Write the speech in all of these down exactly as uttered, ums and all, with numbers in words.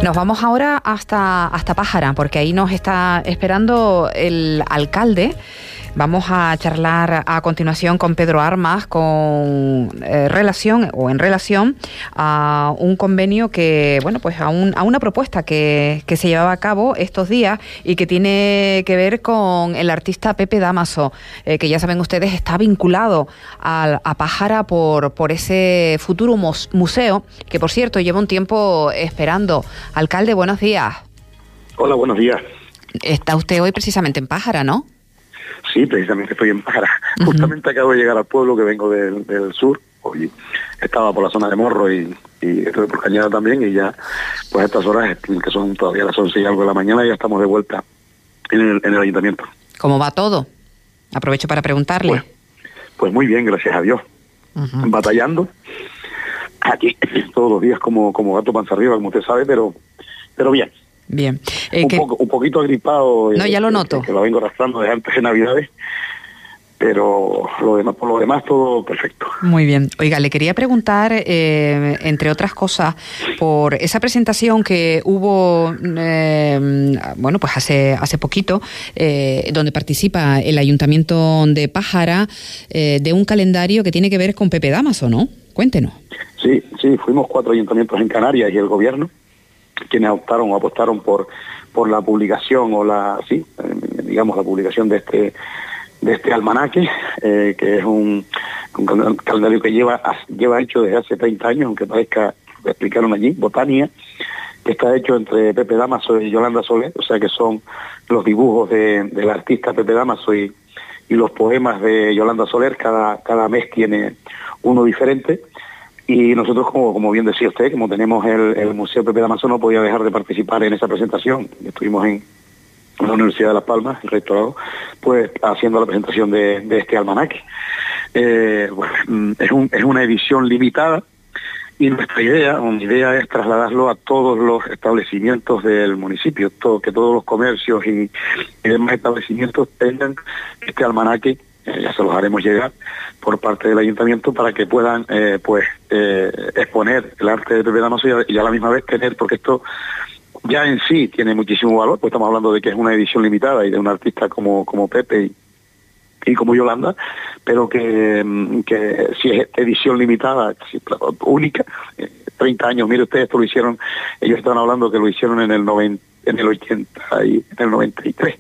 Nos vamos ahora hasta, hasta Pájara, porque ahí nos está esperando el alcalde. Vamos a charlar a continuación con Pedro Armas con eh, relación o en relación a un convenio que, bueno, pues a, un, a una propuesta que, que se llevaba a cabo estos días y que tiene que ver con el artista Pepe Dámaso, eh, que ya saben ustedes está vinculado a, a Pájara por, por ese futuro museo, que por cierto lleva un tiempo esperando. Alcalde, buenos días. Hola, buenos días. Está usted hoy precisamente en Pájara, ¿no? Sí, precisamente estoy en Pájara. Uh-huh. Justamente acabo de llegar al pueblo, que vengo del, del sur. Hoy estaba por la zona de Morro y, y estoy por Cañada también, y ya, pues a estas horas, que son todavía las once y algo de la mañana, ya estamos de vuelta en el, en el ayuntamiento. ¿Cómo va todo? Aprovecho para preguntarle. Pues, pues muy bien, gracias a Dios. Uh-huh. Batallando. Aquí todos los días como, como gato panza arriba, como usted sabe, pero, pero bien. Bien. Eh, un, que... poco, un poquito agripado. No, ya lo noto. Que, que lo vengo arrastrando desde antes de Navidades, pero lo demás, por lo demás todo perfecto. Muy bien. Oiga, le quería preguntar, eh, entre otras cosas, por esa presentación que hubo, eh, bueno, pues hace hace poquito, eh, donde participa el Ayuntamiento de Pájara, eh, de un calendario que tiene que ver con Pepe Dámaso, ¿no? Cuéntenos. Sí, sí, fuimos cuatro ayuntamientos en Canarias y el gobierno quienes optaron o apostaron por por la publicación o la, sí, eh, digamos la publicación de este de este almanaque, eh, que es un, un calendario que lleva lleva hecho desde hace treinta años, aunque parezca, lo explicaron allí, Botania, que está hecho entre Pepe Dámaso y Yolanda Soler, o sea que son los dibujos de, del artista Pepe Dámaso y, y los poemas de Yolanda Soler, cada, cada mes tiene uno diferente. Y nosotros, como, como bien decía usted, como tenemos el, el Museo Pepe Dámaso, no podía dejar de participar en esa presentación. Estuvimos en la Universidad de Las Palmas, el rectorado, pues haciendo la presentación de, de este almanaque. Eh, bueno, es, un, es una edición limitada y nuestra idea, una idea es trasladarlo a todos los establecimientos del municipio, todo, que todos los comercios y, y demás establecimientos tengan este almanaque. Eh, ya se los haremos llegar por parte del ayuntamiento para que puedan eh, pues eh, exponer el arte de Pepe Dámaso y a, y a la misma vez tener, porque esto ya en sí tiene muchísimo valor, pues estamos hablando de que es una edición limitada y de un artista como, como Pepe y, y como Yolanda, pero que, que si es edición limitada, si, única, eh, treinta años, mire ustedes, esto lo hicieron, ellos estaban hablando que lo hicieron en el noventa, en el ochenta y en el noventa y tres.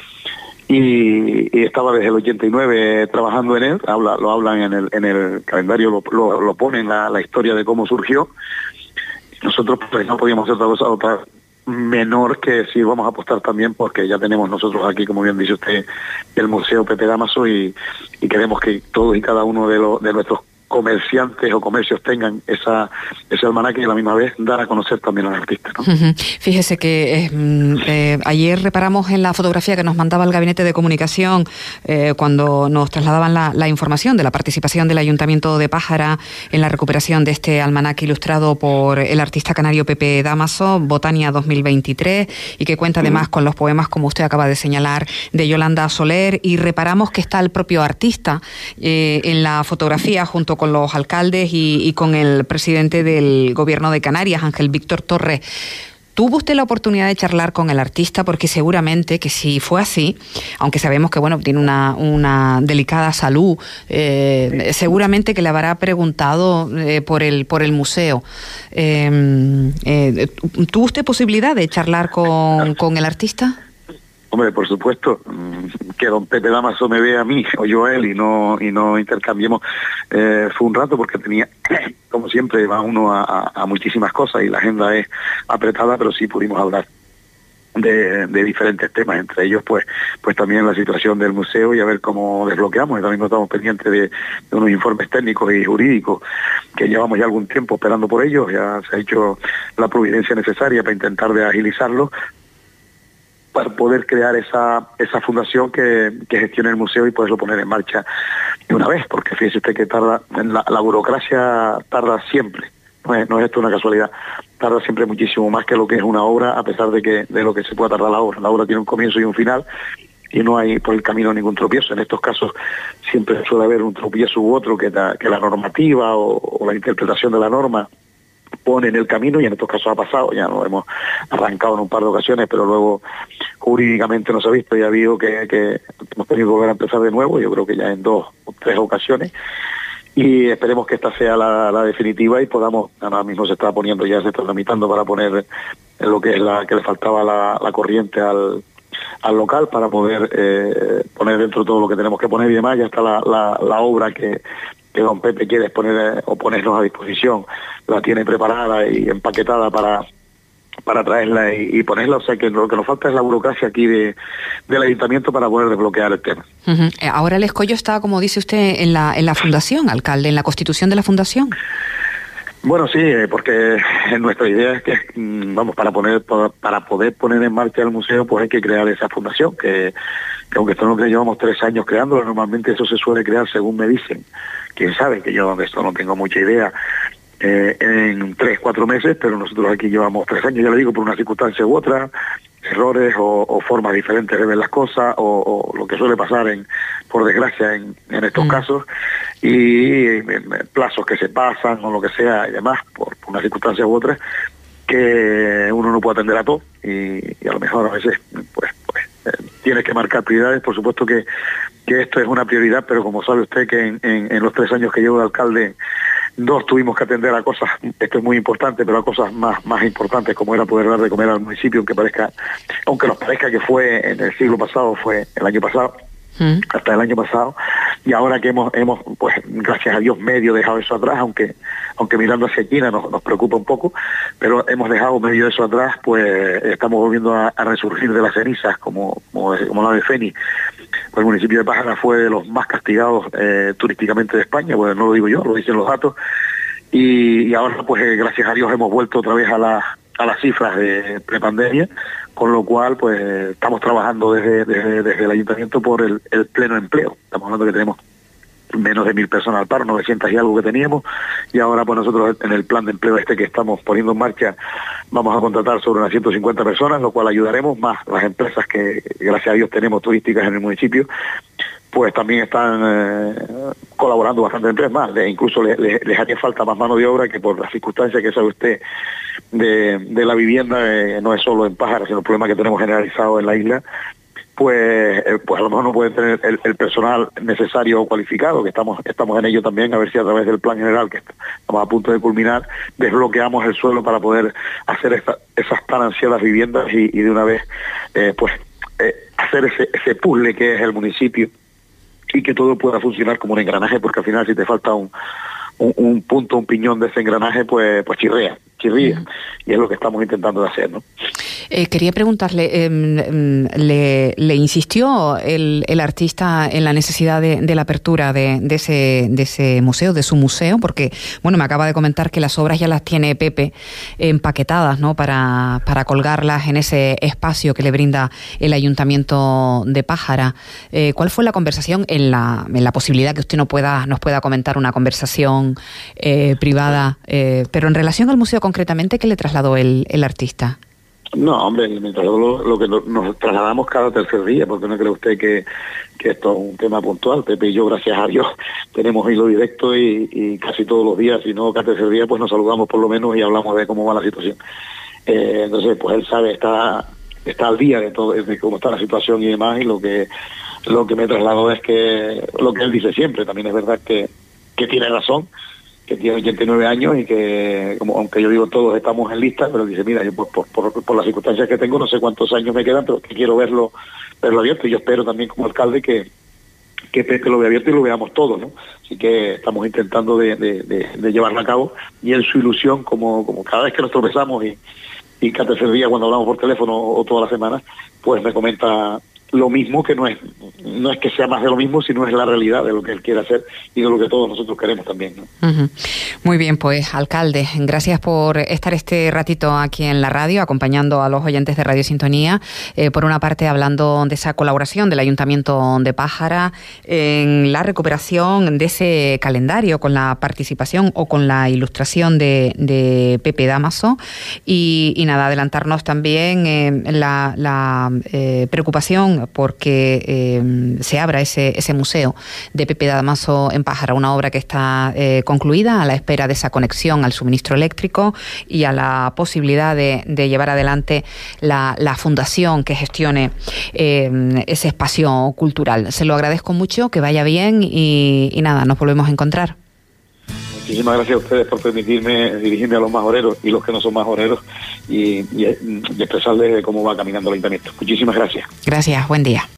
Y, y estaba desde el ochenta y nueve trabajando en él, habla, lo hablan en el, en el calendario, lo, lo, lo ponen la, la historia de cómo surgió. Nosotros pues no podíamos hacer otra cosa otra menor que si vamos a apostar también, porque ya tenemos nosotros aquí, como bien dice usted, el Museo Pepe Dámaso y, y queremos que todos y cada uno de, los de nuestros comerciantes o comercios tengan esa ese almanaque y a la misma vez dar a conocer también al artista, ¿no? Uh-huh. Fíjese que eh, eh, ayer reparamos en la fotografía que nos mandaba el Gabinete de Comunicación eh, cuando nos trasladaban la, la información de la participación del Ayuntamiento de Pájara en la recuperación de este almanaque ilustrado por el artista canario Pepe Dámaso, Botania dos mil veintitrés, y que cuenta además uh-huh. con los poemas, como usted acaba de señalar, de Yolanda Soler, y reparamos que está el propio artista eh, en la fotografía junto con los alcaldes y, y con el presidente del Gobierno de Canarias, Ángel Víctor Torres. ¿Tuvo usted la oportunidad de charlar con el artista? Porque seguramente que si fue así, aunque sabemos que bueno tiene una, una delicada salud, eh, seguramente que le habrá preguntado eh, por el por el museo. Eh, eh, ¿Tuvo usted posibilidad de charlar con, con el artista? Hombre, por supuesto, que don Pepe Dámaso me vea a mí o yo a él y no y no intercambiemos. Eh, fue un rato porque tenía, como siempre, va uno a, a, a muchísimas cosas y la agenda es apretada, pero sí pudimos hablar de, de diferentes temas, entre ellos pues pues también la situación del museo y a ver cómo desbloqueamos. Y también estamos pendientes de, de unos informes técnicos y jurídicos que llevamos ya algún tiempo esperando por ellos. Ya se ha hecho la providencia necesaria para intentar de agilizarlo, para poder crear esa esa fundación que, que gestione el museo y poderlo poner en marcha de una vez, porque fíjese usted que tarda, la, la burocracia tarda siempre, no es, no es esto una casualidad, tarda siempre muchísimo más que lo que es una obra, a pesar de que de lo que se pueda tardar la obra. La obra tiene un comienzo y un final, y no hay por el camino ningún tropiezo. En estos casos siempre suele haber un tropiezo u otro, que la, que la normativa o, o la interpretación de la norma pone en el camino, y en estos casos ha pasado, ya nos hemos arrancado en un par de ocasiones, pero luego jurídicamente no se ha visto y ha habido que, que hemos tenido que volver a empezar de nuevo, yo creo que ya en dos o tres ocasiones, y esperemos que esta sea la, la definitiva y podamos, ahora mismo se está poniendo, ya se está tramitando para poner en lo que es la que le faltaba la, la corriente al, al local para poder eh, poner dentro todo lo que tenemos que poner y demás. Ya está la, la, la obra que, que don Pepe quiere poner o ponernos a disposición, la tiene preparada y empaquetada para para traerla y, y ponerla, o sea que lo que nos falta es la burocracia aquí de del ayuntamiento para poder desbloquear el tema. Uh-huh. Ahora el escollo está, como dice usted, en la en la fundación, alcalde, en la constitución de la fundación. Bueno, sí, porque nuestra idea es que, vamos, para poner para poder poner en marcha el museo, pues hay que crear esa fundación, que, que aunque esto no que llevamos tres años creándolo, normalmente eso se suele crear según me dicen. Quién sabe, que yo de esto no tengo mucha idea, eh, en tres, cuatro meses, pero nosotros aquí llevamos tres años, ya le digo, por una circunstancia u otra, errores o, o formas diferentes de ver las cosas, o, o lo que suele pasar, en por desgracia, en, en estos mm. casos, y en, en plazos que se pasan o lo que sea y demás, por, por una circunstancia u otra, que uno no puede atender a todo, y, y a lo mejor a veces pues, pues eh, tienes que marcar prioridades. Por supuesto que, que esto es una prioridad, pero como sabe usted que en, en, en los tres años que llevo de alcalde, dos tuvimos que atender a cosas, esto es muy importante, pero a cosas más más importantes, como era poder dar de comer al municipio, aunque parezca, aunque nos parezca que fue en el siglo pasado, fue el año pasado, mm. hasta el año pasado, y ahora que hemos, hemos pues gracias a Dios, medio dejado eso atrás, aunque aunque mirando hacia China nos, nos preocupa un poco, pero hemos dejado medio eso atrás, pues estamos volviendo a, a resurgir de las cenizas, como, como, como la de Fénix. Pues el municipio de Pájara fue de los más castigados eh, turísticamente de España, pues no lo digo yo, lo dicen los datos, y, y ahora pues eh, gracias a Dios hemos vuelto otra vez a, la, a las cifras de prepandemia, con lo cual pues estamos trabajando desde, desde, desde el ayuntamiento por el, el pleno empleo. Estamos hablando que tenemos menos de mil personas al paro, novecientas y algo que teníamos, y ahora pues nosotros en el plan de empleo este que estamos poniendo en marcha vamos a contratar sobre unas ciento cincuenta personas, lo cual ayudaremos, más las empresas que gracias a Dios tenemos turísticas en el municipio, pues también están eh, colaborando bastante empresas más, de, incluso les, les, les haría falta más mano de obra, que por las circunstancias que sabe usted de, de la vivienda, eh, no es solo en Pájara, sino el problema que tenemos generalizado en la isla, pues eh, pues a lo mejor no pueden tener el, el personal necesario o cualificado, que estamos estamos en ello también, a ver si a través del plan general, que estamos a punto de culminar, desbloqueamos el suelo para poder hacer esta, esas tan ansiadas viviendas y, y de una vez eh, pues eh, hacer ese, ese puzzle que es el municipio, y que todo pueda funcionar como un engranaje, porque al final si te falta un, un, un punto, un piñón de ese engranaje, pues pues chirrea, chirría, y es lo que estamos intentando de hacer, ¿no? Eh, quería preguntarle, eh, le, ¿le insistió el, el artista en la necesidad de, de la apertura de, de, ese, de ese museo, de su museo? Porque, bueno, me acaba de comentar que las obras ya las tiene Pepe empaquetadas, ¿no?, para, para colgarlas en ese espacio que le brinda el Ayuntamiento de Pájara. Eh, ¿Cuál fue la conversación, en la, en la posibilidad que usted no pueda, nos pueda comentar una conversación eh, privada, eh, pero en relación al museo concretamente, ¿qué le trasladó el, el artista? No, hombre, mientras lo, lo que nos trasladamos cada tercer día, porque no cree usted que, que esto es un tema puntual. Pepe y yo, gracias a Dios, tenemos hilo directo y, y casi todos los días, si no cada tercer día, pues nos saludamos por lo menos y hablamos de cómo va la situación. Eh, entonces, pues él sabe, está está al día de todo, de cómo está la situación y demás, y lo que lo que me trasladó es que, lo que él dice siempre, también es verdad que, que tiene razón, que tiene ochenta y nueve años y que, como aunque yo digo todos estamos en lista, pero dice, mira, yo por, por, por, por las circunstancias que tengo no sé cuántos años me quedan, pero que quiero verlo verlo abierto, y yo espero también como alcalde que que Pepe lo vea abierto y lo veamos todos, ¿no? Así que estamos intentando de, de, de, de llevarlo a cabo, y en su ilusión, como como cada vez que nos tropezamos y, y cada tercer día cuando hablamos por teléfono o toda la semana, pues me comenta lo mismo, que no es no es que sea más de lo mismo, sino es la realidad de lo que él quiere hacer y de lo que todos nosotros queremos también, ¿no? Uh-huh. Muy bien, pues alcalde, gracias por estar este ratito aquí en la radio, acompañando a los oyentes de Radio Sintonía, eh, por una parte hablando de esa colaboración del Ayuntamiento de Pájara en la recuperación de ese calendario con la participación o con la ilustración de, de Pepe Dámaso, y, y nada, adelantarnos también eh, la, la eh, preocupación también porque eh, se abra ese, ese museo de Pepe Damaso en Pájara, una obra que está eh, concluida, a la espera de esa conexión al suministro eléctrico y a la posibilidad de, de llevar adelante la, la fundación que gestione eh, ese espacio cultural. Se lo agradezco mucho, que vaya bien y, y nada, nos volvemos a encontrar. Muchísimas gracias a ustedes por permitirme dirigirme a los majoreros y los que no son majoreros y, y, y expresarles cómo va caminando el ayuntamiento. Muchísimas gracias. Gracias, buen día.